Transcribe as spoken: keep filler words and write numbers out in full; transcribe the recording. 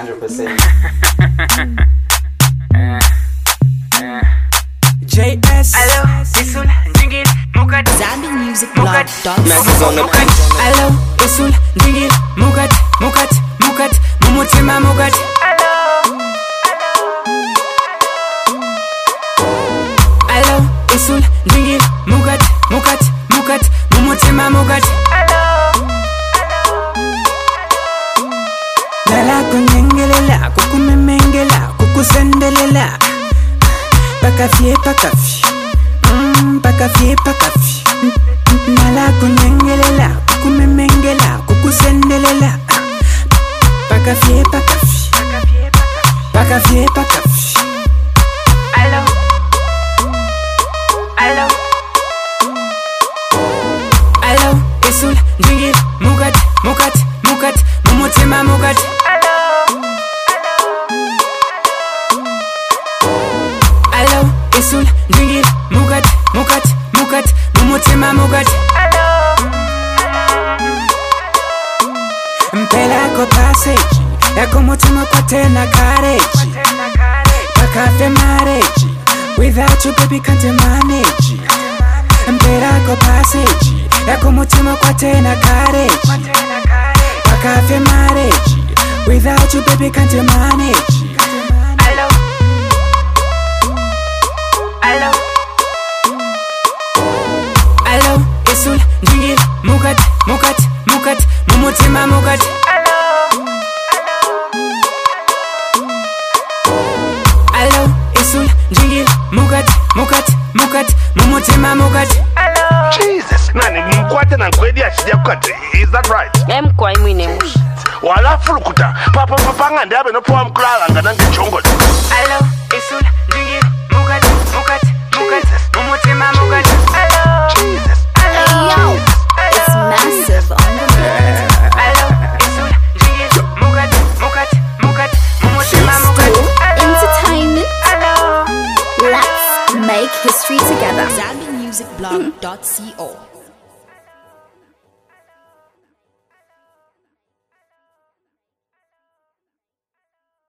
hundred percent. J S Hello, Isul, Jingil, Mukat, Zambi Music Blog. Masses on the beat. Hello, Isul, Jingil, Mukat, Mukat, Mukat, Mumutima Mukat. Hello, Isul, Jingil, Mukat, Mukat, Mukat, Mumutima Mukat. Lala kunyengelela, kukumemengela, kukusendelela. Pakafie, pakafie, mm, pakafie, pakafie. Nala kunyengelela, kukumemengela, kukusendelela. Pakafie, pakafie, pakafie, pakafie. hello, hello, Hello, Isul, Jingil, Mukat, Mukat, Mukat, Mumutima Mukat. Hello, Isul, Jingil, Mukat, Mukat, Mukat, Mumutima Mukat. Mpela ko passage, yako mutima kwa tena courage. Pakafe marriage, without you baby can't manage. Mpela ko passage, yako mutima kwa tena courage. Pakafe marriage, without you baby can't manage. hello, hello, Hello, Isul, Jingil, Mukat, Mukat, Mukat, Mumutima Mukat. Hello, Isul, Jingil, Mukat, Mukat, Mukat, Mumutima Mukat. Jesus, nani mkwate na nkwedi ashija kukati. Is that right? Emkwa imwine mushi. Wala fulukuta. Papa papanga ndabe no poa mkulala nganange chongoli. hello, Isul, Jingil, Mukat, Mukat, Mukat, Mumutima Mukat. Jesus. Yo, it's massive on the beat. Hello, Isul, Jingil, Mukat, Mukat, Mukat, Mumutima Mukat. Entertainment. Hello. Let's make history together. Zambi Music Blog dot co